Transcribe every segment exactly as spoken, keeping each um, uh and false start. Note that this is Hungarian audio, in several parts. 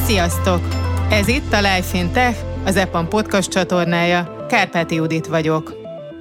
Sziasztok! Ez itt a Life in Tech, az EPAM podcast csatornája. Kárpáti Judit vagyok.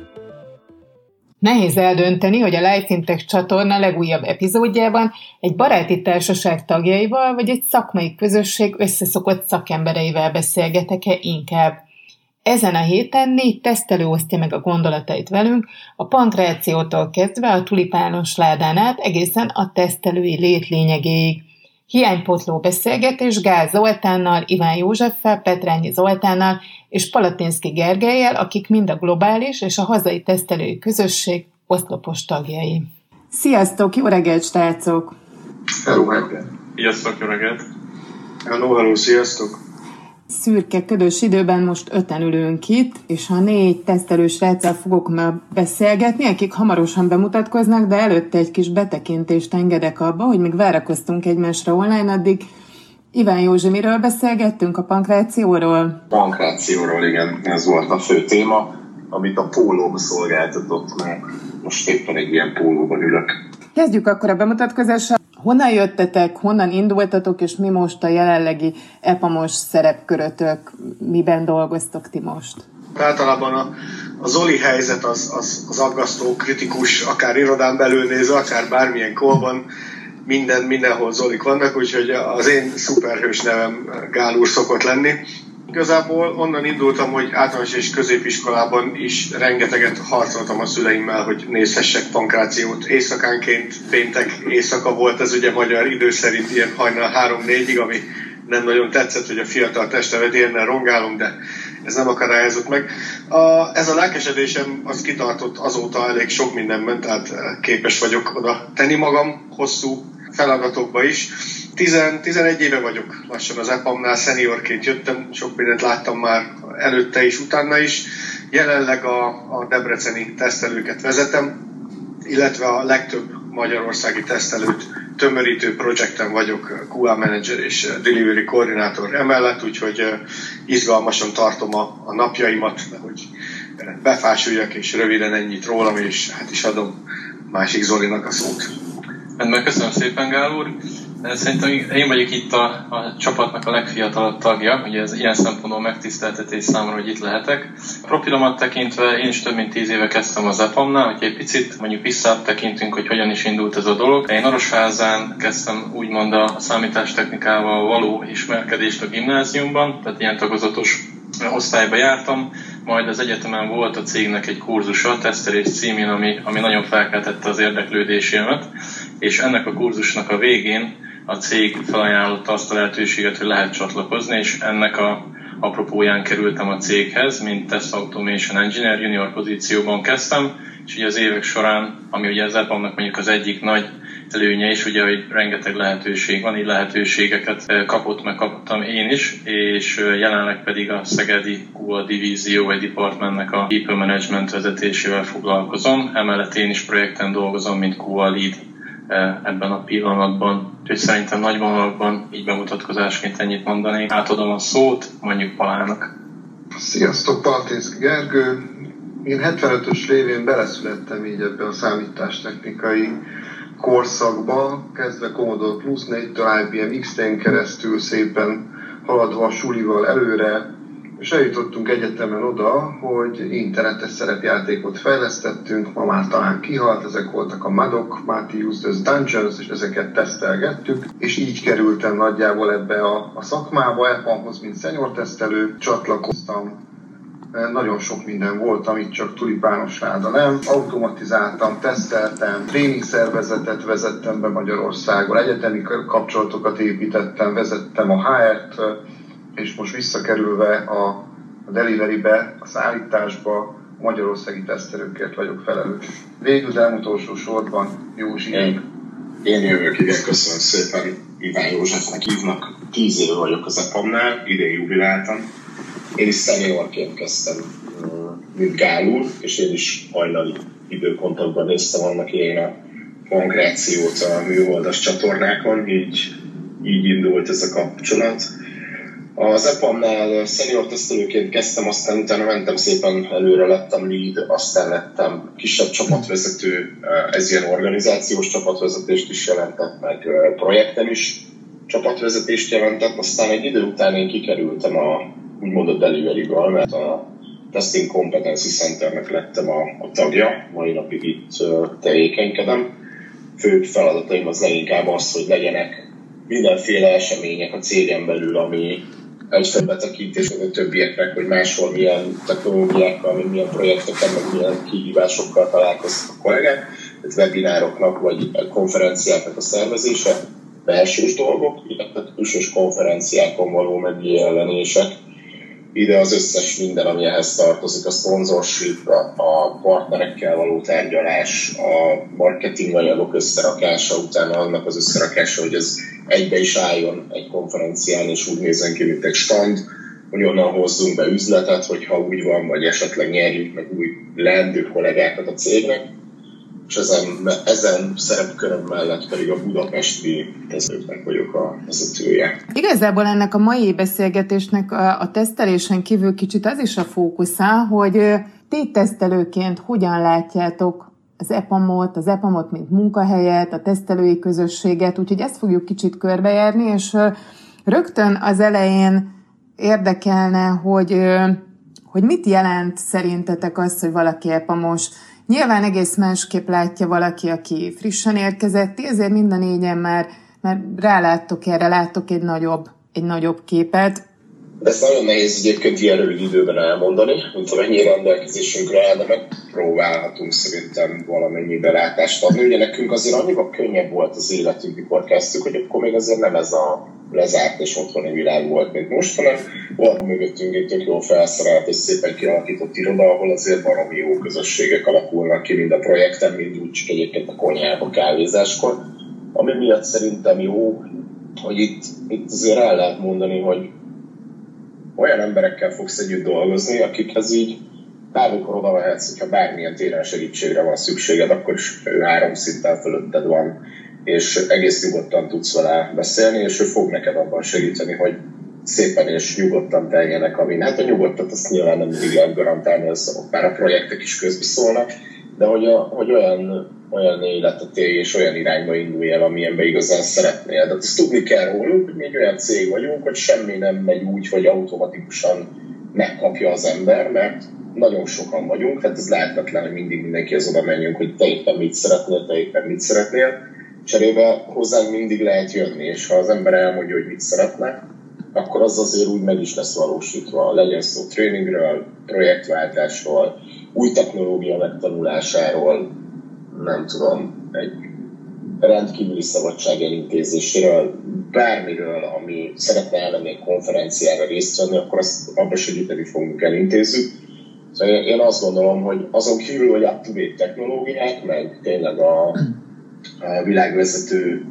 Nehéz eldönteni, hogy a Life in Tech csatorna legújabb epizódjában egy baráti társaság tagjaival vagy egy szakmai közösség összeszokott szakembereivel beszélgetek-e inkább. Ezen a héten négy tesztelő osztja meg a gondolatait velünk, a pankreációtól kezdve a tulipános ládán át egészen a tesztelői lét lényegéig. Hiánypótló beszélgetés Gál Zoltánnal, Iván Józseffel, Petrányi Zoltánnal és Palatinszky Gergellyel, akik mind a globális és a hazai tesztelői közösség oszlopos tagjai. Sziasztok, jó reggelt, srácok! Hello, reggelt! Sziasztok, jó reggelt! Hello, hello, sziasztok! Szürke, ködös időben most öten ülünk itt, és a négy tesztelő sráccal fogok ma beszélgetni, akik hamarosan bemutatkoznak, de előtte egy kis betekintést engedek abba, hogy még várakoztunk egymásra online, addig Iván Józsi, miről beszélgettünk? A pankreációról? Pankreációról, igen, ez volt a fő téma, amit a pólóm szolgáltatott, mert most éppen egy ilyen pólóban ülök. Kezdjük akkor a bemutatkozással. Honnan jöttetek, honnan indultatok, és mi most a jelenlegi epamos szerepkörötök, miben dolgoztok ti most? Általában a, a Zoli helyzet az, az, az aggasztó, kritikus, akár irodán belül nézve, akár bármilyen kolban, minden, mindenhol Zolik vannak, úgyhogy az én szuperhős nevem Gál úr szokott lenni. Igazából onnan indultam, hogy általános és középiskolában is rengeteget harcoltam a szüleimmel, hogy nézhessek pankrációt. Éjszakánként, péntek éjszaka volt, ez ugye magyar idő szerint ilyen hajnal három-négyig, ami nem nagyon tetszett, hogy a fiatal testemet ilyennel rongálom, de ez nem akadályozott meg. A, ez a lelkesedésem az kitartott azóta elég sok mindenben, tehát képes vagyok oda tenni magam hosszú feladatokba is. tizenegy éve vagyok lassan az epamnál, szeniorként jöttem, sok mindent láttam már előtte is, utána is. Jelenleg a, a debreceni tesztelőket vezetem, illetve a legtöbb magyarországi tesztelőt tömörítő projekten vagyok kú á Manager és Delivery Koordinátor emellett, úgyhogy izgalmasan tartom a, a napjaimat, hogy befásuljak, és röviden ennyit rólam, és hát is adom másik Zolinak a szót. Rendben, köszönöm szépen, Gál úr. Szerintem én vagyok itt a, a csapatnak a legfiatalabb tagja, ugye ez ilyen szempontból megtiszteltetés számomra, hogy itt lehetek. A profilomat tekintve én is több mint tíz éve kezdtem az epamnál, hogy egy picit mondjuk visszatekintünk, hogy hogyan is indult ez a dolog. Én Orosházán kezdtem úgymond a számítástechnikával való ismerkedést a gimnáziumban, tehát ilyen tagozatos osztályba jártam, majd az egyetemen volt a cégnek egy kurzusa, tesztelés címén, ami, ami nagyon felkeltette az érdeklődésemet, és ennek a kurzusnak a végén a cég felajánlotta azt a lehetőséget, hogy lehet csatlakozni, és ennek a apropóján kerültem a céghez, mint Test Automation Engineer, junior pozícióban kezdtem, és ugye az évek során, ami ugye az epamnak mondjuk az egyik nagy előnye is, ugye, hogy rengeteg lehetőség van, így lehetőségeket kapott, meg kaptam én is, és jelenleg pedig a szegedi kú á divízió vagy departmentnek a people management vezetésével foglalkozom, emellett én is projekten dolgozom, mint kú á lead ebben a pillanatban. Úgyhogy szerintem nagy vonalakban így bemutatkozásként ennyit mondanék. Átadom a szót, mondjuk Palának. Sziasztok, Palatinszky Gergő. Én hetvenötös lévén beleszülettem így ebbe a számítástechnikai korszakba, kezdve Commodore Plus négytől i bé em iksz té-n keresztül szépen haladva a sulival előre, és eljutottunk egyetemen oda, hogy internetes szerepjátékot fejlesztettünk, ma már talán kihalt, ezek voltak a MADok, Multi-Use Dungeons, és ezeket tesztelgettük, és így kerültem nagyjából ebbe a, a szakmába, epamhoz, mint senior tesztelő, csatlakoztam. Nagyon sok minden volt, amit csak tulipános láda nem. Automatizáltam, teszteltem, tréning szervezetet vezettem be Magyarországon, egyetemi kapcsolatokat építettem, vezettem a há er-t, és most visszakerülve a, a deliverybe, a szállításba, a magyarországi tesztelőkért vagyok felelős. Végül, de nem utolsó sorban Józsi. Én, én jövök, igen, köszönöm szépen. Iván Józsefnek hívnak. Tíz éve vagyok az epamnál, idén jubiláltam. Én is szeniorként kezdtem, mint Gál úr, és én is hajnali időpontokban néztem annak én a pankreációt a műholdas csatornákon, így, így indult ez a kapcsolat. Az epamnál senior tesztelőként kezdtem, aztán utána mentem szépen előre, lettem lead, aztán lettem kisebb csapatvezető, ez ilyen organizációs csapatvezetést is jelentett, meg projekten is csapatvezetést jelentett, aztán egy idő után én kikerültem a, úgymond a delivery-ből, mert a Testing Competency Centernek lettem a, a tagja, mai napig itt uh, tevékenykedem. Fő feladataim az leginkább az, hogy legyenek mindenféle események a cégen belül, ami egyfajta betekintés a többieknek, hogy máshol milyen technológiákkal, milyen projektekkel, meg milyen kihívásokkal találkoznak a kollégák, webinároknak vagy konferenciáknak a szervezése, belsős dolgok, illetve külsős konferenciákon való megjelenések. Ide az összes minden, ami ehhez tartozik, a sponsorship, a partnerekkel való tárgyalás, a marketing anyagok összerakása, utána annak az összerakása, hogy ez egybe is álljon egy konferencián, és úgy nézzen ki, mint egy stand, hogy onnan hozzunk be üzletet, hogyha úgy van, vagy esetleg nyerjük meg új leendő kollégákat a cégnek. És ezen, ezen szerepköröm mellett pedig a budapesti tesztelőknek vagyok a vezetője. Igazából ennek a mai beszélgetésnek a, a tesztelésen kívül kicsit az is a fókusza, hogy ti tesztelőként hogyan látjátok az EPAM-ot, az EPAM-ot mint munkahelyet, a tesztelői közösséget, úgyhogy ezt fogjuk kicsit körbejárni, és rögtön az elején érdekelne, hogy, hogy mit jelent szerintetek az, hogy valaki EPAM-os. Nyilván egész másképp látja valaki, aki frissen érkezett, ti ezért mind a négyen már, már ráláttok erre, láttok egy nagyobb, egy nagyobb képet. Ezt nagyon nehéz egyébként ilyen rövid időben elmondani, mint amennyi rendelkezésünkre áll, de megpróbálhatunk szerintem valamennyi belátást adni. Ugye nekünk azért annyiban könnyebb volt az életünk, mikor kezdtük, hogy akkor még azért nem ez a lezárt és otthoni világ volt, mint most, hanem volt mögöttünk egy tök jól felszerelt és szépen kialakított iroda, ahol azért baromi jó közösségek alakulnak ki, mind a projekten, mind úgy csak egyébként a konyhába kávézáskor. Ami miatt szerintem jó, hogy itt, itt azért el lehet mondani, hogy olyan emberekkel fogsz együtt dolgozni, akikhez így bármikor oda vehetsz, hogyha bármilyen téren segítségre van szükséged, akkor is ő három szinten fölötted van, és egész nyugodtan tudsz vele beszélni, és ő fog neked abban segíteni, hogy szépen és nyugodtan teljenek a min. Hát a nyugodtat azt nyilván nem mindig lehet garantálni, az, bár a projektek is közbeszólnak, de hogy, a, hogy olyan, olyan életet élj és olyan irányba indulj el, amilyenben igazán szeretnél. De azt tudni kell rólunk, hogy mi egy olyan cég vagyunk, hogy semmi nem megy úgy, hogy automatikusan megkapja az ember, mert nagyon sokan vagyunk, tehát ez lehetetlen, hogy mindig mindenkihez oda menjünk, hogy te éppen mit szeretnél, te éppen mit szeretnél. Cserébe hozzánk mindig lehet jönni, és ha az ember elmondja, hogy mit szeretne, akkor az azért úgy meg is lesz valósítva. Legyen szó tréningről, projektváltásról, új technológia megtanulásáról, nem tudom, egy rendkívüli szabadság elintézéséről, bármiről, ami szeretne elmenni egy konferenciára részt venni, akkor azt abban segíteni fogunk elintézzük. Szóval én azt gondolom, hogy azon kívül, hogy up-to-date technológiák, meg tényleg a, a világvezető,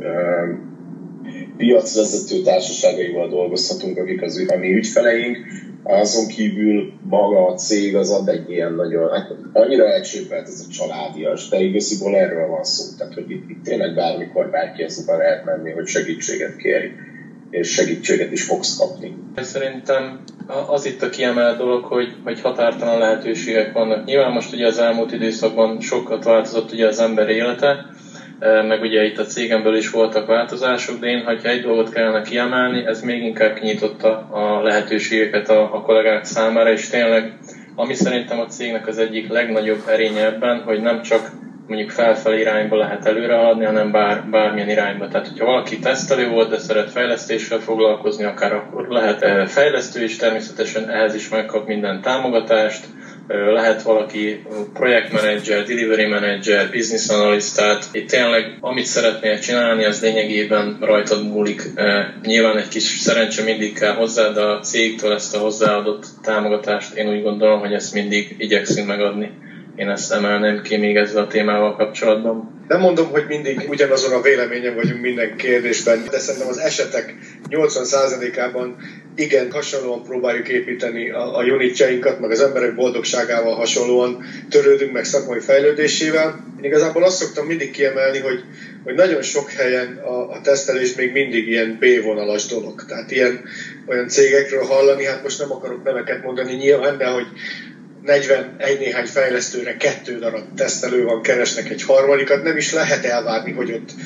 piacvezető társaságaival dolgozhatunk, akik az a mi ügyfeleink, azon kívül maga a cég az ad egy ilyen nagyon, hát annyira elcsépelt ez a családias, de igaziból erről van szó, tehát hogy itt, itt tényleg bármikor bárkihez oda lehet menni, hogy segítséget kérj, és segítséget is fogsz kapni. Szerintem az itt a kiemelt dolog, hogy, hogy határtalan lehetőségek vannak. Nyilván most ugye az elmúlt időszakban sokat változott ugye az ember élete, meg ugye itt a cégen belül is voltak változások, de én, hogyha egy dolgot kellene kiemelni, ez még inkább kinyitotta a lehetőségeket a, a kollégák számára, és tényleg, ami szerintem a cégnek az egyik legnagyobb erénye ebben, hogy nem csak mondjuk felfelé irányba lehet előre haladni, hanem bár, bármilyen irányba. Tehát, hogyha valaki tesztelő volt, de szeret fejlesztéssel foglalkozni, akár akkor lehet fejlesztő is, természetesen ehhez is megkap minden támogatást, lehet valaki projektmenedzser, delivery manager, business analyst, tehát itt tényleg amit szeretnél csinálni, az lényegében rajtad múlik. Nyilván egy kis szerencse mindig kell hozzá, de a cégtől ezt a hozzáadott támogatást én úgy gondolom, hogy ezt mindig igyekszünk megadni. Én ezt emelném ki még ezzel a témával kapcsolatban. Nem mondom, hogy mindig ugyanazon a véleményen vagyunk minden kérdésben, de szerintem az esetek nyolcvan százalékában igen, hasonlóan próbáljuk építeni a, a unitjainkat, meg az emberek boldogságával hasonlóan törődünk meg szakmai fejlődésével. Én igazából azt szoktam mindig kiemelni, hogy, hogy nagyon sok helyen a, a tesztelés még mindig ilyen B-vonalas dolog. Tehát ilyen olyan cégekről hallani, hát most nem akarok neveket mondani nyilván, de hogy negyvenegy néhány fejlesztőre kettő darab tesztelő van, keresnek egy harmadikat, nem is lehet elvárni, hogy ott,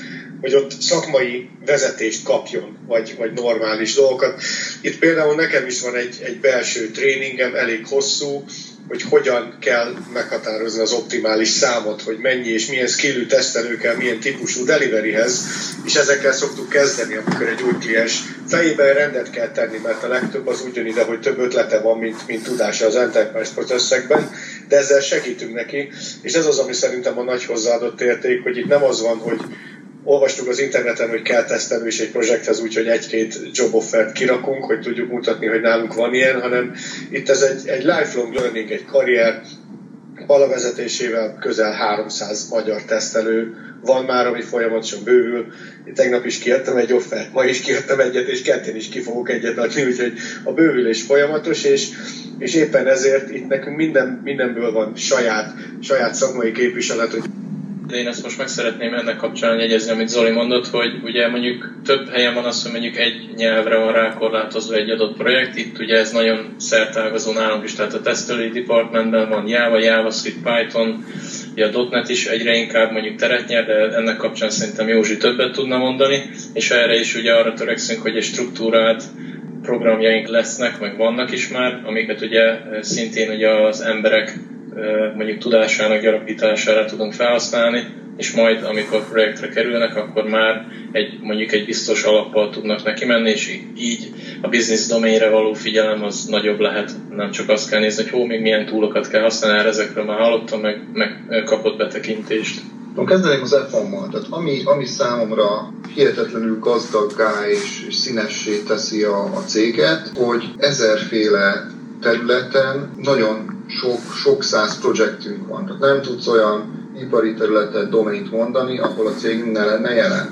hogy ott szakmai vezetést kapjon, vagy, vagy normális dolgokat. Itt például nekem is van egy, egy belső tréningem, elég hosszú, hogy hogyan kell meghatározni az optimális számot, hogy mennyi és milyen skillű tesztelő kell, milyen típusú deliveryhez, és ezekkel szoktuk kezdeni, amikor egy új kliens fejében rendet kell tenni, mert a legtöbb az úgy jön ide, hogy több ötlete van, mint, mint tudása az enterprise processzekben, de ezzel segítünk neki, és ez az, ami szerintem a nagy hozzáadott érték, hogy itt nem az van, hogy olvastuk az interneten, hogy kell tesztelni is egy projekthez, úgyhogy egy-két job offert kirakunk, hogy tudjuk mutatni, hogy nálunk van ilyen, hanem itt ez egy, egy lifelong learning, egy karrier, Pala vezetésével közel háromszáz magyar tesztelő van már, ami folyamatosan bővül. Én tegnap is kiadtam egy offert, ma is kiadtam egyet, és kettén is ki fogok egyet adni, úgyhogy a bővülés folyamatos, és, és éppen ezért itt nekünk minden, mindenből van saját, saját szakmai képviselet, hogy de én ezt most meg szeretném ennek kapcsán jegyezni, amit Zoli mondott, hogy ugye mondjuk több helyen van az, hogy mondjuk egy nyelvre van rákorlátozva egy adott projekt, itt ugye ez nagyon szertágazó nálunk is, tehát a tesztelői departmentben van Java, JavaScript, Python, ugye a .NET is egyre inkább mondjuk teret nyer, de ennek kapcsán szerintem Józsi többet tudna mondani, és erre is ugye arra törekszünk, hogy egy struktúrált programjaink lesznek, meg vannak is már, amiket ugye szintén ugye az emberek mondjuk tudásának gyarapítására tudunk felhasználni, és majd amikor projektre kerülnek, akkor már egy, mondjuk egy biztos alappal tudnak neki menni, és így a business domainre való figyelem az nagyobb lehet. Nem csak azt kell nézni, hogy hó, még milyen túlokat kell használni, ezekről már hallottam, meg, meg kapott betekintést. No, kezdenék az ef á-mal, tehát ami, ami számomra hihetetlenül gazdaggá és, és színessé teszi a, a céget, hogy ezerféle területen nagyon sok, sok száz projektünk van. Tehát nem tudsz olyan ipari területet, domaint mondani, ahol a cégünk ne lenne jelen.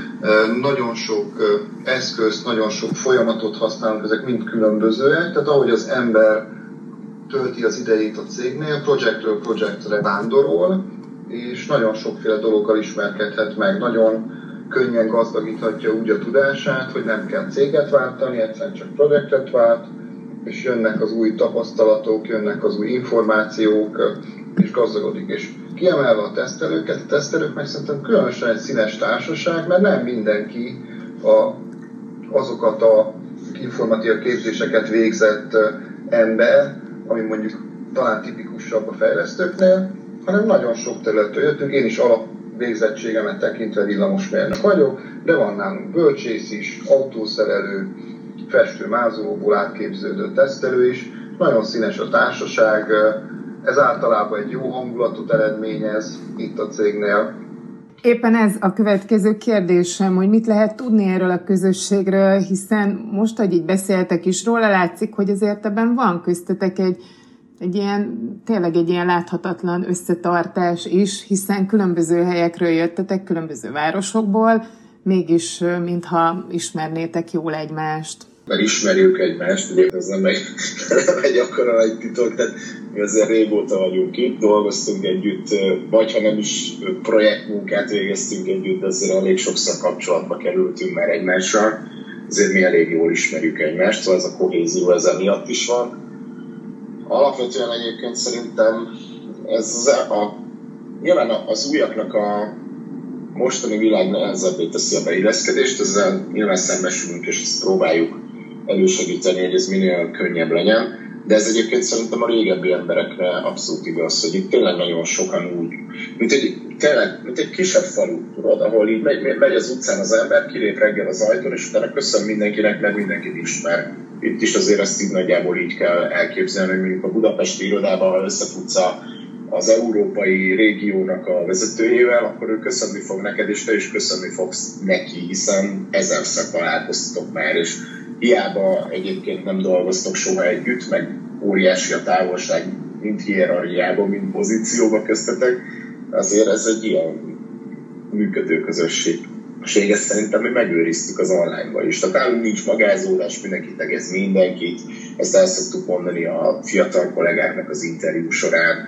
Nagyon sok eszközt, nagyon sok folyamatot használunk, ezek mind különbözőek, tehát ahogy az ember tölti az idejét a cégnél, projektről projektre vándorol, és nagyon sokféle dologgal ismerkedhet meg, nagyon könnyen gazdagíthatja úgy a tudását, hogy nem kell céget váltani, egyszerűen csak projektet vált, és jönnek az új tapasztalatok, jönnek az új információk, és gazdagodik. És kiemelve a tesztelőket, a tesztelők meg szerintem különösen egy színes társaság, mert nem mindenki a, azokat a informatív képzéseket végzett ember, ami mondjuk talán tipikusabb a fejlesztőknél, hanem nagyon sok területről jöttünk. Én is alapvégzettségemet tekintve villamosmérnök vagyok, de van nálunk bölcsész is, autószerelő, festő-mázolóból átképződött tesztelő is. Nagyon színes a társaság, ez általában egy jó hangulatot eredményez itt a cégnél. Éppen ez a következő kérdésem, hogy mit lehet tudni erről a közösségről, hiszen most, hogy így beszéltek is róla, látszik, hogy azért ebben van köztetek egy, egy ilyen, tényleg egy ilyen láthatatlan összetartás is, hiszen különböző helyekről jöttetek, különböző városokból, mégis mintha ismernétek jól egymást. Mert ismerjük egymást, ugye ez nem egy, nem egy akkora nagy titok, tehát mi azért régóta vagyunk itt, dolgoztunk együtt, vagy ha nem is projektmunkát végeztünk együtt, de azért elég sokszor kapcsolatba kerültünk már egymással, azért mi elég jól ismerjük egymást, szóval ez a kohézió ez emiatt is van. Alapvetően egyébként szerintem ez a, nyilván az újaknak a mostani világ nehezebbé teszi a beilleszkedést, ezzel nyilván szembesülünk, és ezt próbáljuk elősegíteni, hogy ez minél könnyebb legyen. De ez egyébként szerintem a régebbi emberekre abszolút igaz, hogy itt tényleg nagyon sokan úgy, mint egy, tényleg, mint egy kisebb falu, tudod, ahol így megy, megy az utcán az ember, kilép reggel az ajtón, és utána köszön mindenkinek, meg mindenkit ismer. Itt is azért ezt így nagyjából így kell elképzelni, hogy mondjuk a budapesti irodában, ha összefutsz az európai régiónak a vezetőjével, akkor ő köszönni fog neked, és te is köszönni fogsz neki, hiszen ezerszer találkoztatok már, és hiába egyébként nem dolgoztok soha együtt, meg óriási a távolság, mind hierarchiában, mind pozícióban köztetek, azért ez egy ilyen működő közösség. Ezt szerintem mi megőriztük az online-ban is. Tehát nálunk nincs magázódás, mindenki tegez mindenkit, ezt el szoktuk mondani a fiatal kollégáknak az interjú során.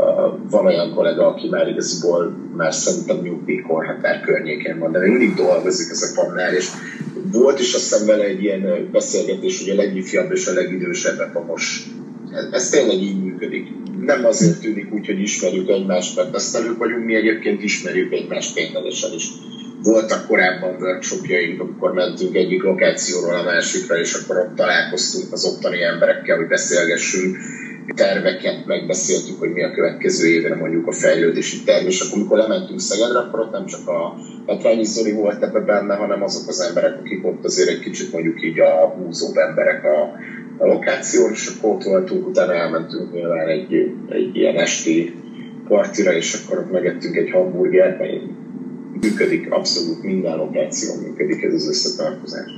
Van olyan kollega, aki már igaziból már szerintem nyugdíjkorhatár környékén van, de még mindig dolgozik ez a pannál, és volt is azt hiszem vele egy ilyen beszélgetés, hogy a legifjabb és a legidősebbek a most. Ez, ez tényleg így működik. Nem azért tűnik úgy, hogy ismerjük egymást, mert tesztelők vagyunk, mi egyébként ismerjük egymást ténylegesen is. voltak korábban workshopjaink, amikor mentünk egyik lokációról a másikra, és akkor ott találkoztunk az ottani emberekkel, hogy beszélgessünk, terveket megbeszéltük, hogy mi a következő évre mondjuk a fejlődési terv, és akkor amikor lementünk Szegedre, akkor ott nem csak a Petrányi Zoli volt ebbe benne, hanem azok az emberek, akik ott azért egy kicsit mondjuk így a húzóbb emberek a, a lokáción, és akkor ott voltunk, utána elmentünk nyilván egy, egy ilyen esti partira, és akkor ott megettünk egy hamburgert, mert működik, abszolút minden lokáción működik ez az összetartozás.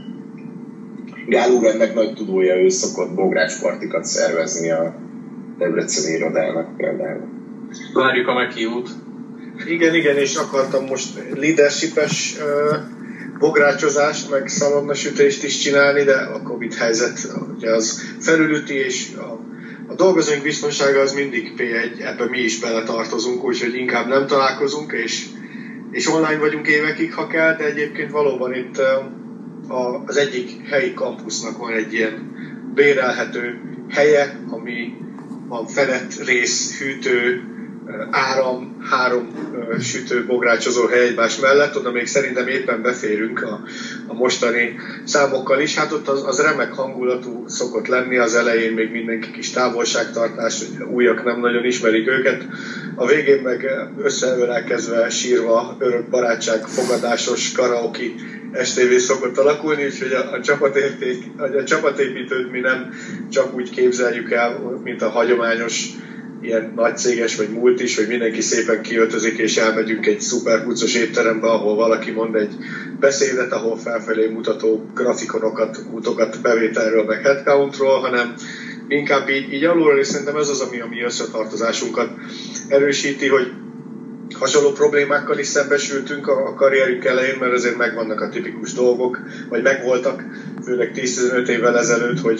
Gál úr ennek nagy tudója, ő szokott bográcspartikat szervezni a debreceni irodának például. Várjuk a meghívót. Igen, igen, és akartam most leadership-es uh, bográcsozást, meg szalonnasütést is csinálni, de a Covid helyzet ugye az felülüti, és a, a dolgozóink biztonsága az mindig pé egy, ebben mi is beletartozunk, úgyhogy inkább nem találkozunk, és, és online vagyunk évekig, ha kell, de egyébként valóban itt uh, a, az egyik helyi kampusznak van egy ilyen bérelhető helye, ami van fedett rész, hűtő, áram, három sütő, bográcsozó hely egymás mellett, oda még szerintem éppen beférünk a, a mostani számokkal is. Hát ott az, az remek hangulatú szokott lenni, az elején még mindenki kis távolságtartás, hogy újak nem nagyon ismerik őket. A végén meg összeölelkezve, sírva, örök barátság, fogadásos, karaoke estévé szokott alakulni, úgyhogy a, a, csapatérték, a csapatépítőt mi nem csak úgy képzeljük el, mint a hagyományos ilyen nagycéges vagy multis, hogy mindenki szépen kiöltözik, és elmegyünk egy szuper puccos étterembe, ahol valaki mond egy beszédet, ahol felfelé mutató grafikonokat, útokat bevételről, meg headcountról, hanem inkább így, így alulról, és szerintem ez az, ami a mi összetartozásunkat erősíti, hogy hasonló problémákkal is szembesültünk a karrierünk elején, mert azért megvannak a tipikus dolgok, vagy megvoltak, főleg tíz-tizenöt évvel ezelőtt, hogy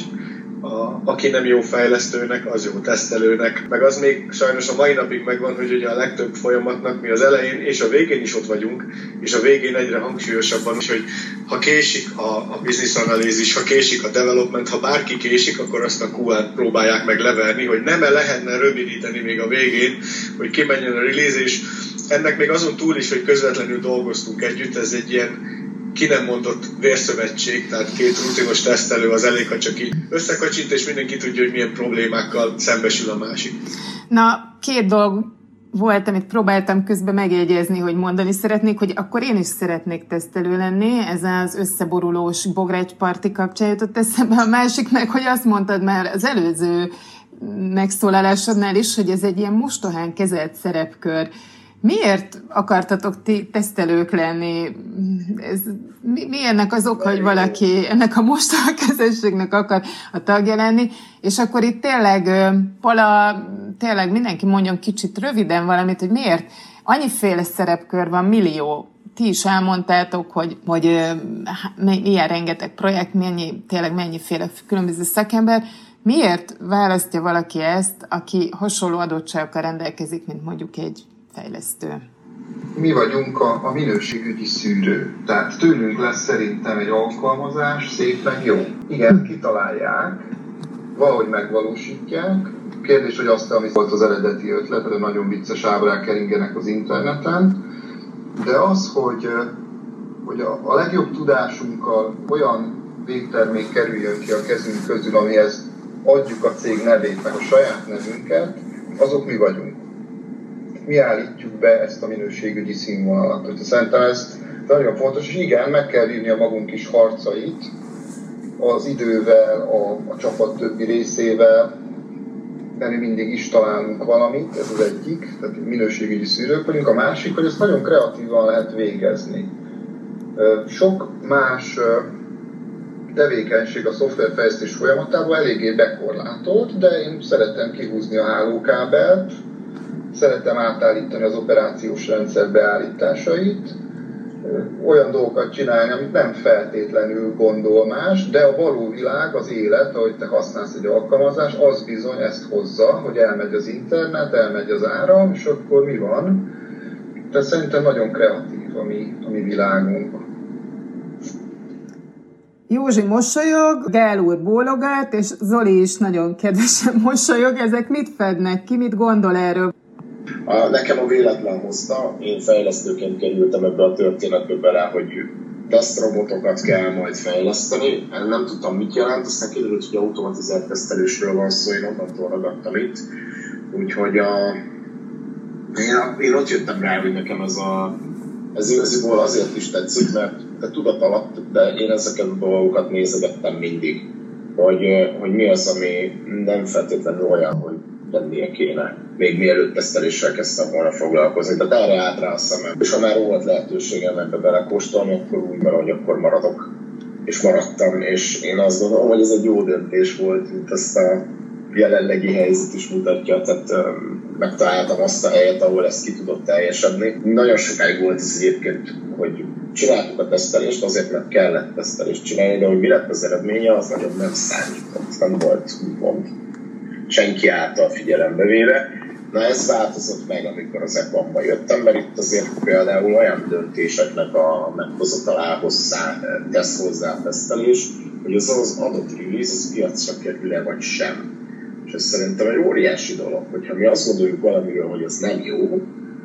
A, aki nem jó fejlesztőnek, az jó tesztelőnek. Meg az még sajnos a mai napig megvan, hogy ugye a legtöbb folyamatnak mi az elején és a végén is ott vagyunk, és a végén egyre hangsúlyosabban, hogy ha késik a, a business analysis, ha késik a development, ha bárki késik, akkor azt a kú á-t próbálják meg leverni, hogy nem-e lehetne rövidíteni még a végén, hogy kimenjen a release, és ennek még azon túl is, hogy közvetlenül dolgoztunk együtt, ez egy ilyen ki nem mondott vérszövetség, tehát két rutinos tesztelő az elég, ha csak így összekacsint, és mindenki tudja, hogy milyen problémákkal szembesül a másik. Na, két dolg volt, amit próbáltam közben megjegyezni, hogy mondani szeretnék, hogy akkor én is szeretnék tesztelő lenni, ez az összeborulós bográcsparti kapcsán jutott eszembe. A másik meg, hogy azt mondtad már az előző megszólalásodnál is, hogy ez egy ilyen mostohán kezelt szerepkör. Miért akartatok ti tesztelők lenni? Ez, mi, mi ennek az oka, hogy valaki ennek a mostoha közösségnek akar a tagja lenni? És akkor itt tényleg, Pala, tényleg mindenki mondjon kicsit röviden valamit, hogy miért annyiféle szerepkör van, millió. Ti is elmondtátok, hogy, hogy milyen rengeteg projekt, mennyi, tényleg mennyiféle különböző szakember. Miért választja valaki ezt, aki hasonló adottságokkal rendelkezik, mint mondjuk egy fejlesztő? Mi vagyunk a, a minőségügyi szűrő. Tehát tőlünk lesz szerintem egy alkalmazás, szépen jó. Igen, kitalálják, valahogy megvalósítják. Kérdés, hogy azt, ami volt az eredeti ötlet, de nagyon vicces ábrák keringenek az interneten. De az, hogy, hogy a, a legjobb tudásunkkal olyan végtermék kerüljön ki a kezünk közül, amihez adjuk a cég nevét, meg a saját nevünket, azok mi vagyunk. Mi állítjuk be ezt a minőségügyi színvonalat. Úgyhogy szerintem ez nagyon fontos, és igen, meg kell vívni a magunk is harcait az idővel, a, a csapat többi részével, de mi mindig is találunk valamit, ez az egyik, tehát minőségügyi szűrők vagyunk. A másik, hogy ezt nagyon kreatívan lehet végezni. Sok más tevékenység a szoftverfejlesztés folyamatában eléggé bekorlátolt, de én szeretem kihúzni a hálókábelt, szeretem átállítani az operációs rendszer beállításait, olyan dolgokat csinálni, amit nem feltétlenül gondol más, de a való világ, az élet, ahogy te használsz egy alkalmazást, az bizony ezt hozza, hogy elmegy az internet, elmegy az áram, és akkor mi van? Tehát szerintem nagyon kreatív a mi, a mi világunk. Józsi mosolyog, Gál úr bólogat, és Zoli is nagyon kedvesen mosolyog. Ezek mit fednek ki, mit gondol erről? A, nekem a véletlen hozta, én fejlesztőként kerültem ebbe a történetbe bele, hogy tesztrobotokat kell majd fejleszteni. Nem tudtam, mit jelent, aztán kiderült, hogy automatizált tesztelésről van szó, én onnantól ragadtam itt. Úgyhogy a, én, én ott jöttem rá, hogy nekem ez a ez igaziból azért is tetszik, mert te tudat alatt, de én ezeket a dolgokat nézegettem mindig, hogy, hogy mi az, ami nem feltétlenül olyan, hogy lennie kéne. Még mielőtt teszteléssel kezdtem volna foglalkozni, tehát erre állt rá a szemem. És ha már volt lehetőségem ebbe belekóstolni, akkor úgy valahogy akkor maradok. És maradtam, és én azt gondolom, hogy ez egy jó döntés volt, mint ezt a jelenlegi helyzet is mutatja, tehát um, megtaláltam azt a helyet, ahol ezt ki tudott teljesedni. Nagyon sokáig volt ez egyébként, hogy csináltuk a tesztelést, azért mert kellett tesztelést csinálni, de hogy mi lett az eredménye, az nagyon nem számított, nem volt úgymond senki által figyelembe véve. Na ez változott meg, amikor az e pam-ba jöttem, mert itt azért például olyan döntéseknek a meghozatalához tesz hozzá a tesztelés, hogy az az adott release az piacra kerül-e vagy sem. És ez szerintem egy óriási dolog, hogyha mi azt gondoljuk valamiről, hogy az nem jó,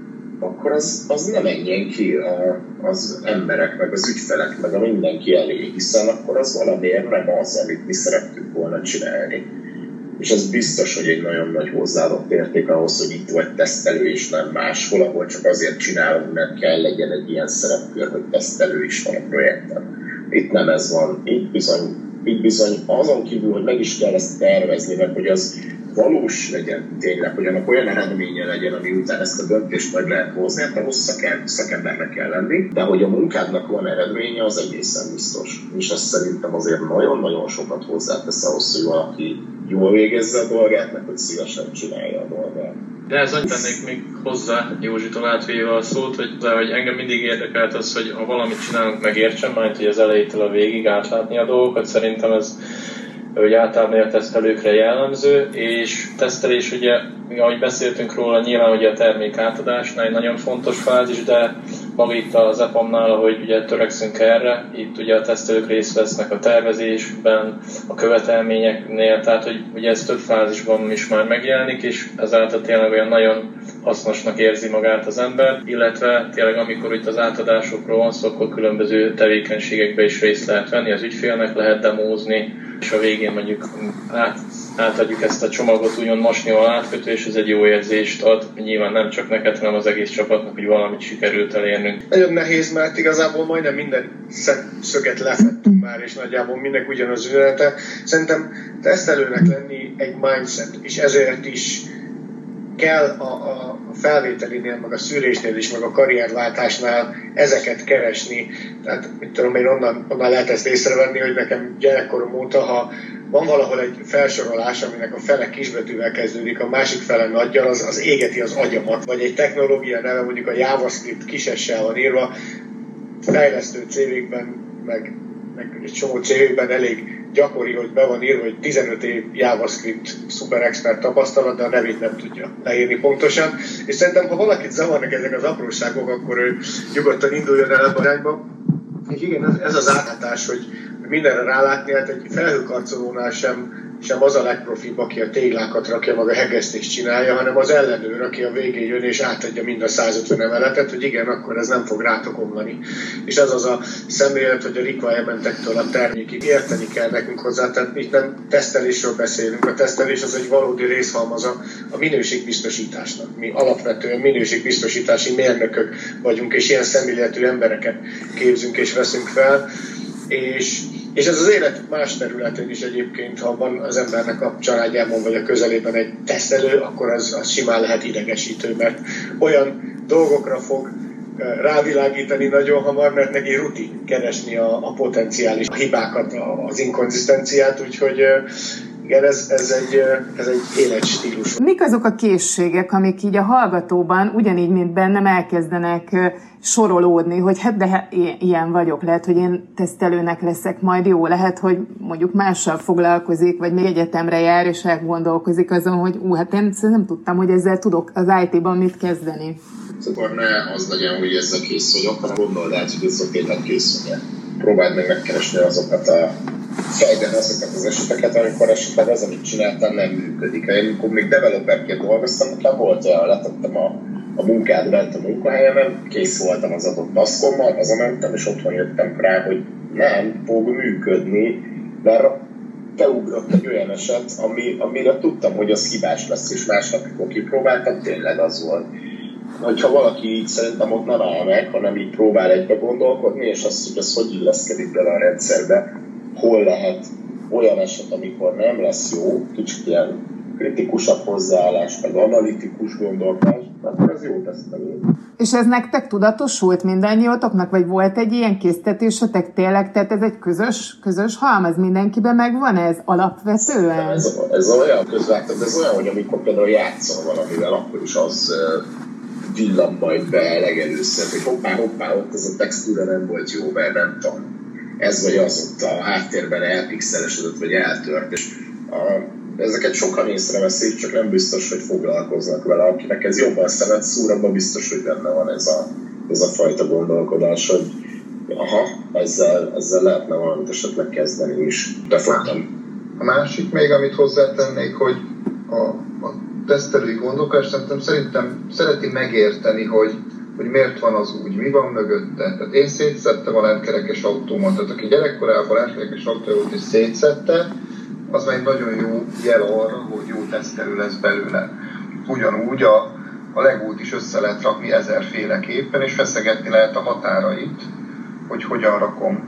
akkor az, az nem menjen ki a, az emberek, meg az ügyfelek, meg a mindenki elé, hiszen akkor az valamiért nem az, amit mi szerettünk volna csinálni. És ez biztos, hogy egy nagyon nagy hozzáadott érték ahhoz, hogy itt vagy tesztelő és nem máshol, ahol csak azért csinálunk, mert kell legyen egy ilyen szerepkör, hogy tesztelő is van a projekten. Itt nem ez van. Itt bizony, itt bizony azon kívül, hogy meg is kell ezt tervezni, meg hogy az valós legyen tényleg, hogy annak olyan eredménye legyen, ami után ezt a döntést meg lehet hozni, hát ahhoz szakembernek kell lenni, de hogy a munkádnak van eredménye, az egészen biztos. És ez szerintem azért nagyon-nagyon sokat hozzátesz ahhoz, hogy valaki jól végezze a dolgát, meg hogy szívesen csinálja a dolgát. De ez annyit tennék még hozzá, Józsitól átvéve a szót, hogy, de, hogy engem mindig érdekelt az, hogy ha valamit csinálunk, megértsem, majd hogy az elejétől a végig átlátni a dolgokat, szerintem ez hogy általában a tesztelőkre jellemző, és tesztelés ugye, ahogy beszéltünk róla, nyilván ugye a termék átadásnál egy nagyon fontos fázis, de maga itt az e pam-nál, ahogy ugye törekszünk erre, itt ugye a tesztelők részt vesznek a tervezésben, a követelményeknél, tehát hogy ugye ez több fázisban is már megjelenik, és ezáltal tényleg olyan nagyon hasznosnak érzi magát az ember, illetve tényleg amikor itt az átadásokról van szó, akkor különböző tevékenységekbe is részt lehet venni, az ügyfélnek lehet demózni, és a végén mondjuk át, átadjuk ezt a csomagot úgymond mosnival átkötő, és ez egy jó érzést ad, nyilván nem csak neked, hanem az egész csapatnak, hogy valamit sikerült elérnünk. Nagyon nehéz, mert igazából majdnem minden szöget lefettünk már, és nagyjából mindenki ugyanaz üzenete. Szerintem tesztelőnek lenni egy mindset, és ezért is kell a, a felvételinél, meg a szűrésnél is, meg a karrierváltásnál ezeket keresni. Tehát mit tudom én, onnan, onnan lehet ezt észrevenni, hogy nekem gyerekkorom óta, ha van valahol egy felsorolás, aminek a fele kisbetűvel kezdődik, a másik fele nagyjal, az, az égeti az agyamat. Vagy egy technológia neve, mondjuk a JavaScript kisessel van írva, fejlesztő cégekben, meg, meg egy csomó cégekben elég gyakori, hogy be van írva, hogy tizenöt év JavaScript szuper expert tapasztalat, de a nevét nem tudja leírni pontosan. És szerintem, ha valakit zavarnak ezek az apróságok, akkor ő nyugodtan induljon el ebbe a irányba. És igen, ez, ez az átlátás, hogy mindenre rálátni, hát egy felhőkarcolónál sem, sem az a legprofibb, aki a téglákat rakja, meg a hegesztést csinálja, hanem az ellenőr, aki a végén jön és átadja mind a százötven emeletet, hogy igen, akkor ez nem fog rátok omlani. És ez az a szemlélet, hogy a requirementektől a termékig érteni kell nekünk hozzá, tehát itt nem tesztelésről beszélünk, a tesztelés az egy valódi részhalmaz a, a minőségbiztosításnak. Mi alapvetően minőségbiztosítási mérnökök vagyunk, és ilyen szemléletű embereket képzünk és veszünk fel, és És ez az élet más területén is egyébként, ha van az embernek a családjában vagy a közelében egy tesztelő, akkor az, az simán lehet idegesítő, mert olyan dolgokra fog rávilágítani nagyon hamar, mert neki rutin keresni a, a potenciális hibákat, az inkonzisztenciát, úgyhogy igen, ez, ez, egy, ez egy életstílus. Mik azok a készségek, amik így a hallgatóban, ugyanígy, mint bennem, elkezdenek sorolódni, hogy hát de ilyen vagyok, lehet, hogy én tesztelőnek leszek majd jó, lehet, hogy mondjuk mással foglalkozik, vagy még egyetemre jár, és elgondolkozik azon, hogy ú, hát én nem tudtam, hogy ezzel tudok az í té-ban mit kezdeni. Szóval ne az legyen, hogy ezzel kész vagyok, hanem gondold át, hogy ezzel tényleg kész vagyok. Próbáld meg megkeresni azokat a fejben azokat az eseteket, amikor esetleg az, amit csináltam, nem működik. Én amikor még developerként dolgoztam, akkor volt olyan, letettem a, a munkát bent a munkahelyemen, kész voltam az adott taszkommal, hazamentem, és otthon jöttem rá, hogy nem fog működni, mert beugrott egy olyan eset, ami, amire tudtam, hogy az hibás lesz, és másnap, amikor kipróbáltam, tényleg az volt. Hogyha valaki így szerintem ott nem áll meg, hanem így próbál egybe gondolkodni, és azt, hogy ez hogy illeszkedik bele a rendszerbe, hol lehet olyan eset, amikor nem lesz jó, kicsit ilyen kritikusabb hozzáállás, meg analitikus gondolkodás, akkor ez jó tesztelő. És ez nektek tudatosult mindannyiótoknak, vagy volt egy ilyen késztetésetek tényleg? Tehát ez egy közös, közös halmaz, mindenkiben megvan ez alapvetően? Ez, ez olyan közvetlen, de ez olyan, hogy amikor például játszol valamivel, akkor is az villan majd be legelőször, hogy hoppá, hoppá, ott ez a textúra nem volt jó, mert nem tudom. Ez vagy az ott a háttérben elpixelesedett, vagy eltört, és a, ezeket sokan észreveszik, csak nem biztos, hogy foglalkoznak vele. Akinek ez jobban szemet szúr, abban biztos, hogy benne van ez a, ez a fajta gondolkodás, hogy aha, ezzel, ezzel lehetne valamit esetleg kezdeni is. Befogtam. A másik még, amit hozzátennék, hogy a, a tesztelői gondolkodás szerintem szereti megérteni, hogy hogy miért van az úgy, mi van mögötte. Tehát én szétszettem a lentkerekes autómat, tehát aki gyerekkorában lentkerekes autó volt és szétszette, az már egy nagyon jó jel arra, hogy jó tesztelő lesz belőle. Ugyanúgy a, a legót is össze lehet rakni ezerféleképpen, és feszegetni lehet a határait, hogy hogyan rakom,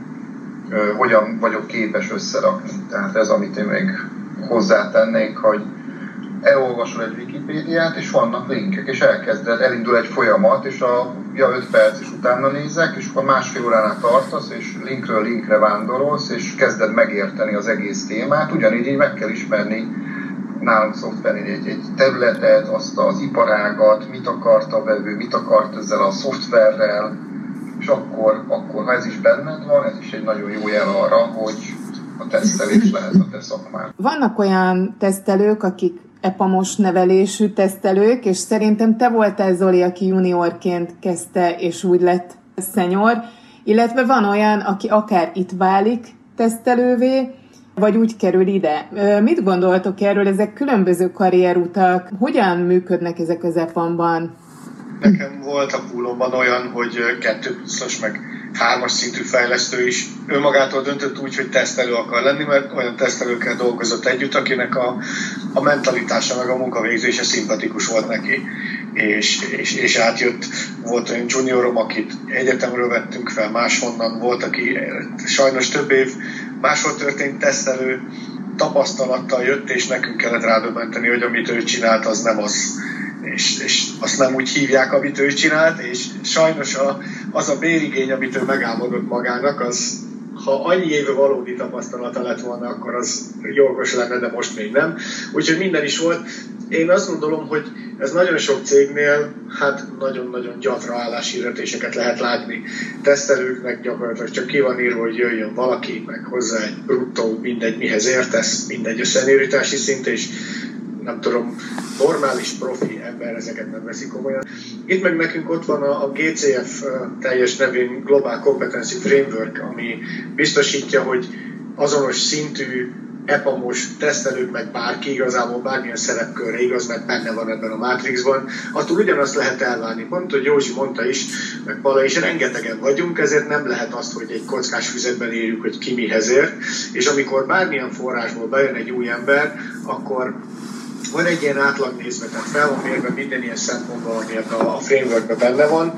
hogyan vagyok képes összerakni. Tehát ez, amit én még hozzátennék, hogy elolvasol egy Wikipédiát, és vannak linkek, és elkezded, elindul egy folyamat, és a ja, öt perc is utána nézek, és akkor másfél óránál tartasz, és linkről linkre vándorolsz, és kezded megérteni az egész témát. Ugyanígy így meg kell ismerni nálunk szoftvernél egy, egy területet, azt az iparágat, mit akart a vevő, mit akart ezzel a szoftverrel, és akkor, akkor ha ez is benned van, ez is egy nagyon jó jel arra, hogy a tesztelés lehet a te szakmán. Vannak olyan tesztelők, akik epamos nevelésű tesztelők, és szerintem te voltál, Zoli, aki juniorként kezdte, és úgy lett senior, illetve van olyan, aki akár itt válik tesztelővé, vagy úgy kerül ide. Mit gondoltok erről? Ezek különböző karrierutak. Hogyan működnek ezek az epamban? Nekem volt a poolomban olyan, hogy kettő pluszos, meg hármas szintű fejlesztő is önmagától döntött úgy, hogy tesztelő akar lenni, mert olyan tesztelőkkel dolgozott együtt, akinek a, a mentalitása meg a munkavégzése szimpatikus volt neki. És, és, és átjött, volt olyan juniorom, akit egyetemről vettünk fel, máshonnan volt, aki sajnos több év máshol történt tesztelő tapasztalattal jött, és nekünk kellett rádöbbenteni, hogy amit ő csinált, az nem az. És, és azt nem úgy hívják, amit ő csinált, és sajnos a, az a bérigény, amit ő megálmodott magának, az, ha annyi éve valódi tapasztalata lett volna, akkor az jogos lenne, de most még nem. Úgyhogy minden is volt. Én azt gondolom, hogy ez nagyon sok cégnél, hát nagyon-nagyon gyatra álláshirdetéseket lehet látni. Tesztelőknek gyakorlatilag csak ki van írva, hogy jöjjön valaki, meg hozzá egy bruttó, mindegy, mihez értesz, mindegy a szenioritási szint, és nem tudom, normális profi ember ezeket nem veszik komolyan. Itt meg nekünk ott van a, a gé cé ef teljes nevén Global Competency Framework, ami biztosítja, hogy azonos szintű epamos tesztelők, meg bárki, igazából bármilyen szerepkörre igaz, mert benne van ebben a Matrixban, attól ugyanazt lehet elvárni. Mondta, hogy Józsi mondta is, meg Pala is, rengetegen vagyunk, ezért nem lehet azt, hogy egy kockás füzetben érjük, hogy ki mihez ért, és amikor bármilyen forrásból bejön egy új ember, akkor van egy ilyen átlagnézve, tehát fel van mérve minden ilyen szempontból, amiért a, a frameworkben benne van,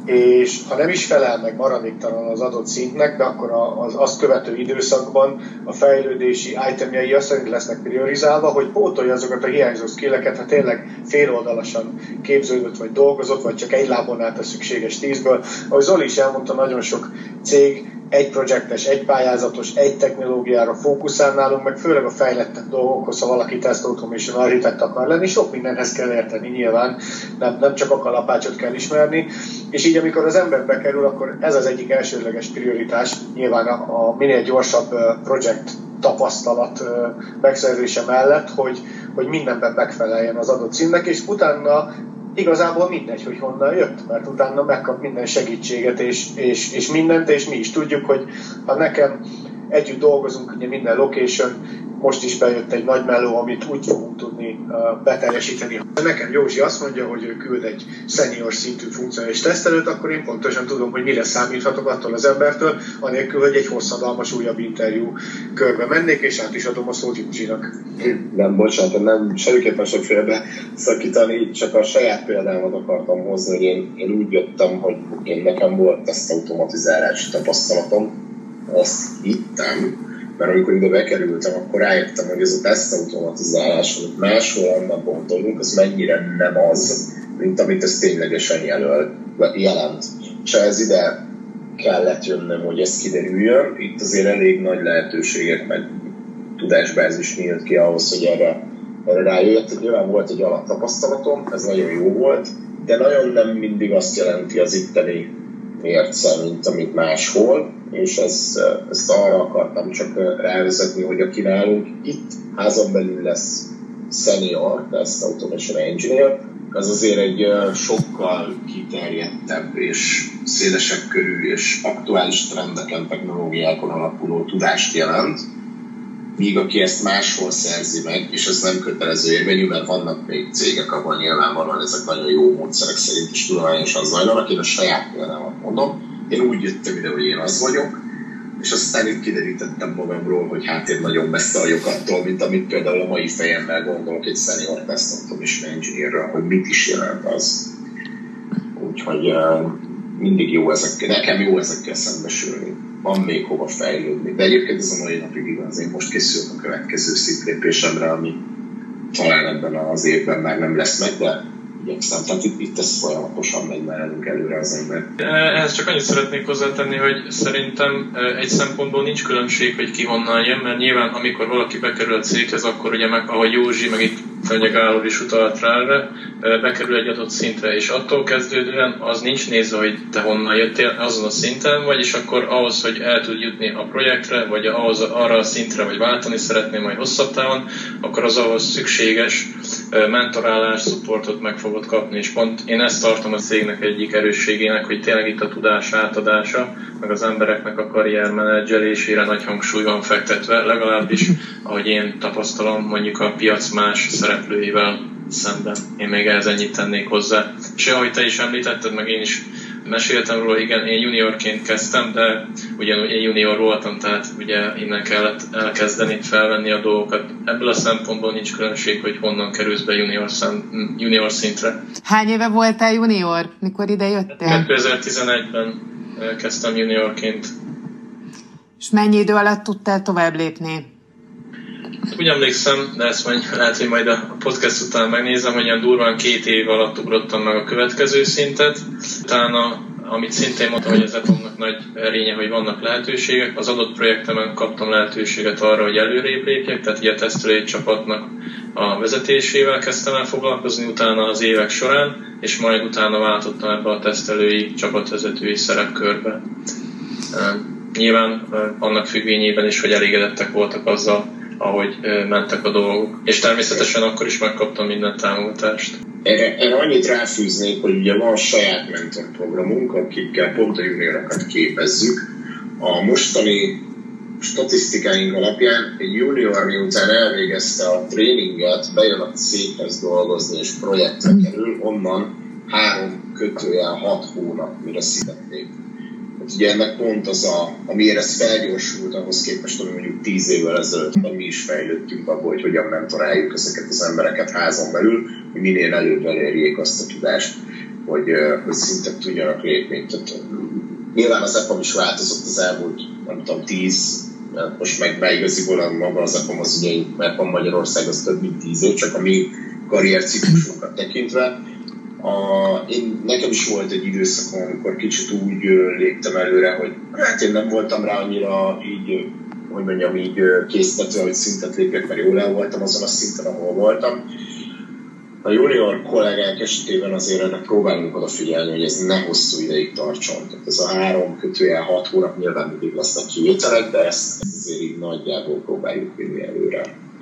és ha nem is felel meg maradéktalan az adott szintnek, de akkor az azt követő időszakban a fejlődési itemjai azt szerint lesznek priorizálva, hogy pótolja azokat a hiányzó skilleket, ha tényleg féloldalasan képződött, vagy dolgozott, vagy csak egy lábon állt a szükséges tízből. Ahogy Zoli is elmondta, nagyon sok cég egy projektes, egy pályázatos, egy technológiára fókuszál nálunk, meg főleg a fejlettebb dolgokhoz, ha valaki test automation architect akar lenni, sok mindenhez kell érteni nyilván, nem, nem csak a kalapácsot kell ismerni, és így amikor az ember bekerül, akkor ez az egyik elsődleges prioritás, nyilván a, a minél gyorsabb projekt tapasztalat megszerzése mellett, hogy, hogy mindenben megfeleljen az adott színnek, és utána igazából mindegy, hogy honnan jött, mert utána megkap minden segítséget és, és, és mindent, és mi is tudjuk, hogy ha nekem együtt dolgozunk ugye minden location, most is bejött egy nagy melló, amit úgy fogunk tudni uh, beteljesíteni. Ha nekem Józsi azt mondja, hogy ő küld egy senior szintű funkcionális tesztelőt, akkor én pontosan tudom, hogy mire számíthatok attól az embertől, anélkül, hogy egy hosszadalmas újabb interjú körbe mennék, és át is adom a szót Józsinak. Nem, bocsánat, nem semmiképpen sem félbe szakítani, csak a saját példámat akartam hozni, hogy én, én úgy jöttem, hogy én nekem volt tesztautomatizálási tapasztalatom, azt hittem, mert amikor ide bekerültem, akkor rájöttem, hogy ez a tesztautomatizálás, amit máshol annak gondolunk, az mennyire nem az, mint amit ez ténylegesen jelöl, jelent. És ez ide kellett jönnöm, hogy ez kiderüljön. Itt azért elég nagy lehetőségek, meg tudásbázis nyílt ki ahhoz, hogy erre, erre rájött. Nyilván volt egy alaptapasztalatom, ez nagyon jó volt, de nagyon nem mindig azt jelenti az itteni mérce, mint amit máshol, és ezt, ezt arra akartam csak rávezetni, hogy aki nálunk itt házon belül lesz senior test automation engineer, az azért egy sokkal kiterjedtebb és szélesebb körű és aktuális trendeken, technológiákon alapuló tudást jelent, míg aki ezt máshol szerzi meg, és ez nem kötelező érvényű, mert vannak még cégek, ahol nyilvánvalóan ezek nagyon jó módszerek szerint is tudományosan zajlanak. Én a saját példámat mondom, én úgy jöttem ide, hogy én az vagyok, és aztán itt kiderítettem magamról, hogy hát én nagyon messze vagyok attól, mint amit például a mai fejemmel gondolok egy senior test automation engineerről, hogy mit is jelent az. Úgyhogy uh, mindig jó ezekkel, nekem jó ezekkel szembesülni. Van még hova fejlődni. De egyébként ez a mai napig igaz. Én most készülök a következő szintlépésemre, ami talán ebben az évben már nem lesz meg, de igyekszem. Tehát itt, itt ez folyamatosan megy már elünk előre az ember. Ehhez csak annyit szeretnék hozzátenni, hogy szerintem egy szempontból nincs különbség, hogy ki honnan jön, mert nyilván amikor valaki bekerül a céghez, akkor ugye meg, ahogy Józsi, meg itt Gálor is utalt rá erre, bekerül egy adott szintre, és attól kezdődően az nincs nézve, hogy te honnan jöttél azon a szinten, vagyis akkor ahhoz, hogy el tud jutni a projektre, vagy ahhoz, arra a szintre, vagy váltani szeretné majd hosszabb távon, akkor az ahhoz szükséges mentorálás, supportot meg fogod kapni, és pont én ezt tartom a cégnek egyik erősségének, hogy tényleg itt a tudás átadása, meg az embereknek a karriermenedzselésére nagy hangsúly van fektetve, legalábbis, ahogy én tapasztalom, mondjuk a piac más szereplőivel szemben. Én még ehhez ennyit tennék hozzá. És ahogy te is említetted, meg én is meséltem róla, igen, én juniorként kezdtem, de ugyanúgy én junior voltam, tehát ugye innen kellett elkezdeni, felvenni a dolgokat. Ebből a szempontból nincs különbség, hogy honnan kerülsz be junior, szem, junior szintre. Hány éve voltál junior, mikor ide jöttél? kétezer-tizenegyben kezdtem juniorként. És mennyi idő alatt tudtál tovább lépni? Úgy emlékszem, de ezt majd, lehet, hogy majd a podcast után megnézem, hogy ilyen durván két év alatt ugrottam meg a következő szintet. Utána, amit szintén mondtam, hogy az EPAM-nak nagy erénye, hogy vannak lehetőségek. Az adott projektemen kaptam lehetőséget arra, hogy előrébb lépjek, tehát ugye a tesztelői csapatnak a vezetésével kezdtem el foglalkozni utána az évek során, és majd utána váltottam ebbe a tesztelői csapatvezetői szerepkörbe. Nyilván annak függvényében is, hogy elégedettek voltak azzal, ahogy mentek a dolgok. És természetesen akkor is megkaptam minden támogatást. Erre, erre annyit ráfűznék, hogy ugye van a saját mentorprogramunk, akikkel pont a juniorokat képezzük. A mostani statisztikáink alapján egy junior, miután elvégezte a tréninget, bejön a céghez dolgozni és projektre kerül, onnan három kötőjel hat hónap, mire szintet. Hát ugye ennek pont az, a, amiért ez felgyorsult, ahhoz képest, hogy mondjuk tíz évvel ezelőtt mi is fejlődtünk abból, hogy hogyan mentoráljuk ezeket az embereket házon belül, hogy minél előbb elérjék azt a tudást, hogy, hogy szintet tudjanak lépni. Tehát, nyilván az EPAM is változott az elmúlt, nem tudom, tíz, most meg beigazíból maga az EPAM, az ugye EPAM Magyarország az több mint tíz év, csak a mi karrierciklusunkat tekintve. A, én, nekem is volt egy időszakom, amikor kicsit úgy ö, léptem előre, hogy hát én nem voltam rá annyira így, hogy mondjam, így késztetve, hogy szintet lépjek, mert jól el voltam azon a szinten, ahol voltam. A junior kollégák esetében azért ennek próbálunk odafigyelni, hogy ez ne hosszú ideig tartson. Tehát ez a három kötőjel hat hónap nyilván mindig lesznek kivételek, de ezt azért így nagyjából próbáljuk vinni előre.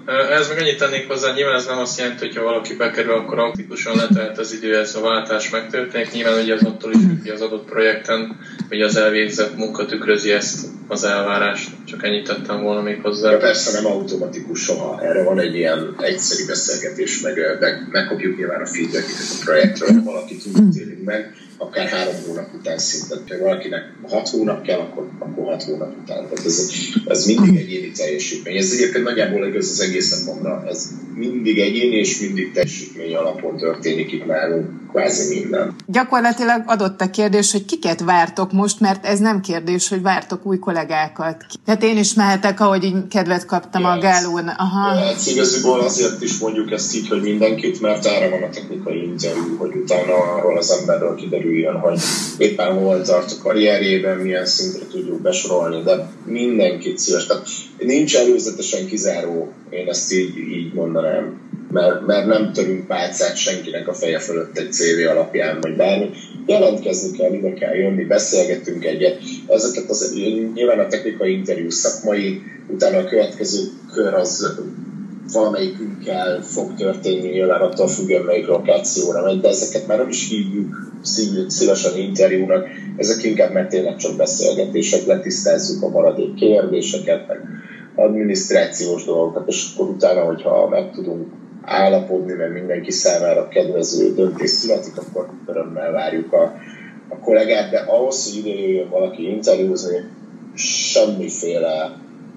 Ez meg annyit tennék hozzá, nyilván ez nem azt jelenti, hogy ha valaki bekerül, akkor automatikusan letelt az idő, ez a váltás megtörténik. Nyilván ugye az attól is, hogy az adott projekten, hogy az elvégzett munka tükrözi ezt az elvárást. Csak ennyit tettem volna még hozzá. Ja, persze nem automatikus soha. Erre van egy ilyen egyszerű beszélgetés, meg, meg megkapjuk nyilván a feedbacket a projektről, ha valakit úgy élünk meg, akár három hónap után szinten. Ha valakinek hat hónap kell, akkor, akkor hat hónap után. Tehát ez, ez mindig egyéni teljesítmény. Ez egyébként nagyjából igaz az egész napomra. Ez mindig egyéni és mindig teljesítmény alapon történik itt nálunk kvázi minden. Gyakorlatilag adott a kérdés, hogy kiket vártok most, mert ez nem kérdés, hogy vártok új kollégákat. Tehát én is mehetek, ahogy így kedvet kaptam yes. a gálón. Aha. Hát igazából azért is mondjuk ezt így, hogy mindenkit, mert erre van a technikai interjú, hogy utána arról az emberről kiderüljön, hogy éppen hol tart a karrierjében, milyen szintre tudjuk besorolni, de mindenkit szíves. Tehát nincs előzetesen kizáró, én ezt így, így mondanám. Mert, mert nem törünk pálcát senkinek a feje fölött egy cé vé alapján, vagy bármi. Jelentkezni kell, ide kell jönni, beszélgetünk egyet. Ezeket az, nyilván a technikai interjú szakmai, utána a következő kör az valamelyikünkkel fog történni, nyilván attól függően, melyik lokációra megy, de ezeket már nem is hívjuk szívesen interjúnak, ezek inkább meg tényleg csak beszélgetések, letisztázzuk a maradék kérdéseket, meg adminisztrációs dolgokat, és akkor utána, hogyha meg tudunk állapodni, mert mindenki számára kedvező döntés születik, akkor örömmel várjuk a, a kollégát, de ahhoz, hogy ide jöjjön valaki interjúzni, semmiféle,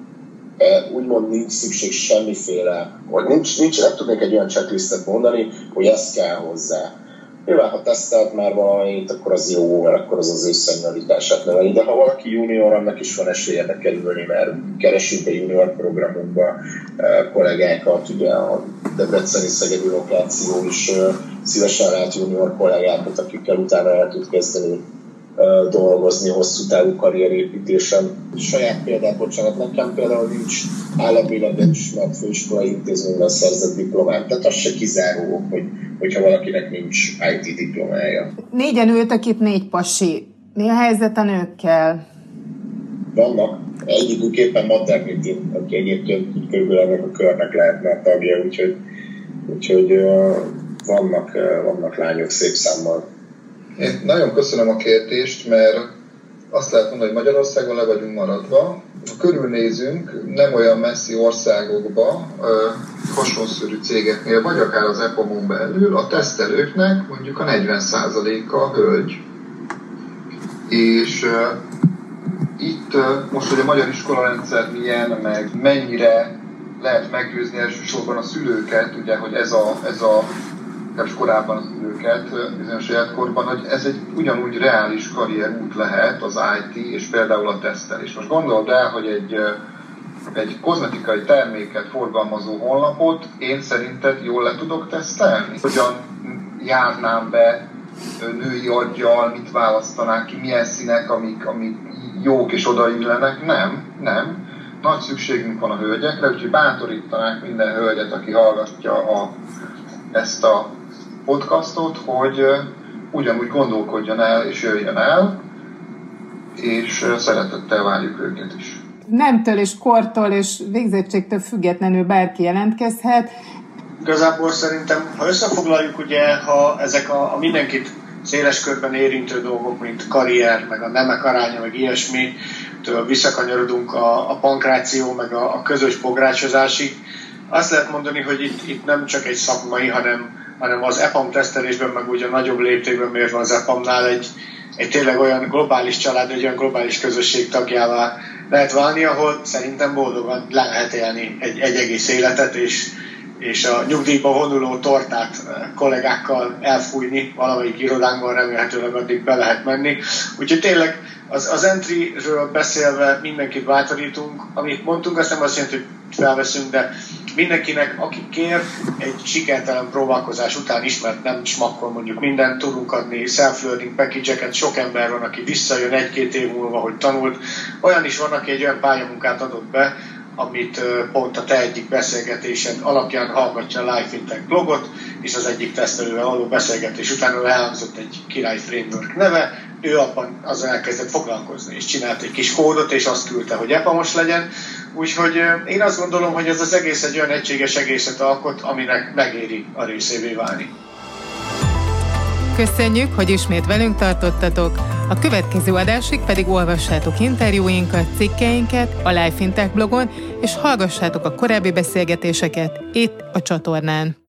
úgymond nincs szükség semmiféle, vagy nincs, nincs, nem tudnék egy olyan checklistet mondani, hogy ezt kell hozzá. Nyilván, ha tesztelt már valamit, akkor az jó, mert akkor az az ő seniorítását növeli, de ha valaki junior, annak is van esélye bekerülni, mert keresünk a junior programunkba kollégákat, ugye a debreceni szegedi lokáció is szívesen lát junior kollégákat, akikkel utána el tud kezdeni dolgozni hosszú távú karrierépítésen. Saját példát, bocsánat, nekem például nincs államilag ismert főiskolai intézményben szerzett diplomám, tehát az se kizáró, hogy, hogyha valakinek nincs i té diplomája. Négyen ültök itt, négy pasi. Mi a helyzet a nőkkel? Vannak. Egyikük éppen maternity, aki egyébként körülbelül ennek a körnek lehetne a tagja, úgyhogy, úgyhogy uh, vannak, uh, vannak lányok szép számmal. Én nagyon köszönöm a kérdést, mert azt lehet mondani, hogy Magyarországon le vagyunk maradva. Ha körülnézünk, nem olyan messzi országokba, hasonszörű cégeknél, vagy akár az e pom-on belül, a tesztelőknek mondjuk a negyven százaléka hölgy. És uh, itt uh, most, hogy a magyar iskolarendszer milyen, meg mennyire lehet meggyőzni elsősorban a szülőket, ugye, hogy ez a, ez a és korábban az szülőket bizonyos életkorban, hogy ez egy ugyanúgy reális karrierút lehet az i té és például a tesztelés. Most gondold el, hogy egy, egy kozmetikai terméket forgalmazó honlapot én szerinted jól le tudok tesztelni? Hogyan járnám be női aggyal, mit választanák ki, milyen színek, amik, amik jók és odaillenek? Nem, nem. Nagy szükségünk van a hölgyekre, úgyhogy bátorítanák minden hölgyet, aki hallgatja a, ezt a podcastot, hogy ugyanúgy gondolkodjon el és jöjjön el, és szeretettel várjuk őket is. Nemtől és kortól és végzettségtől függetlenül bárki jelentkezhet. Igazából szerintem, ha összefoglaljuk, ugye, ha ezek a, a mindenkit széles körben érintő dolgok, mint karrier, meg a nemek aránya, meg ilyesmitől visszakanyarodunk a, a pankráció, meg a, a közös pográcsozásig, azt lehet mondani, hogy itt, itt nem csak egy szakmai, hanem, hanem az e pam tesztelésben, meg ugye nagyobb léptékben mérve az e pamnál egy, egy tényleg olyan globális család, egy olyan globális közösség tagjává lehet válni, ahol szerintem boldogan le lehet élni egy, egy egész életet, és, és a nyugdíjba vonuló tortát kollégákkal elfújni valamelyik irodánkban, remélhetőleg addig be lehet menni. Úgyhogy tényleg az, az entry-ről beszélve mindenkit bátorítunk, amit mondtunk, azt nem azt jelenti, hogy felveszünk, de mindenkinek, aki kér, egy sikertelen próbálkozás után ismert nem smakkol mondjuk mindent, tudunk adni self-learning package-eket, sok ember van, aki visszajön egy-két év múlva, hogy tanult. Olyan is van, aki egy olyan pályamunkát adott be, amit pont a te egyik beszélgetésed alapján hallgatja a Life Fintech blogot, és az egyik tesztelővel való beszélgetés után elhangzott egy király framework neve, ő abban azon elkezdett foglalkozni, és csinált egy kis kódot, és azt küldte, hogy e pamos legyen. Úgyhogy én azt gondolom, hogy ez az egész egy olyan egységes egészet alkot, aminek megéri a részévé válni. Köszönjük, hogy ismét velünk tartottatok. A következő adásig pedig olvassátok interjúinkat, cikkeinket a Life in Tech blogon, és hallgassátok a korábbi beszélgetéseket itt a csatornán.